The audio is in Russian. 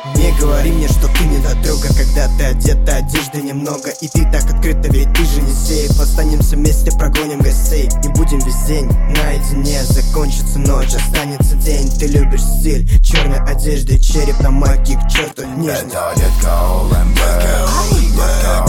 Не говори мне, что ты не дотрога, когда ты одета, одежды немного. И ты так открыта, ведь ты же не сейф. Останемся вместе, прогоним гостей. Не будем весь день наедине. Закончится ночь, останется день. Ты любишь стиль черной одежды, череп на магии к черту нежный. Это детка All and Black, детка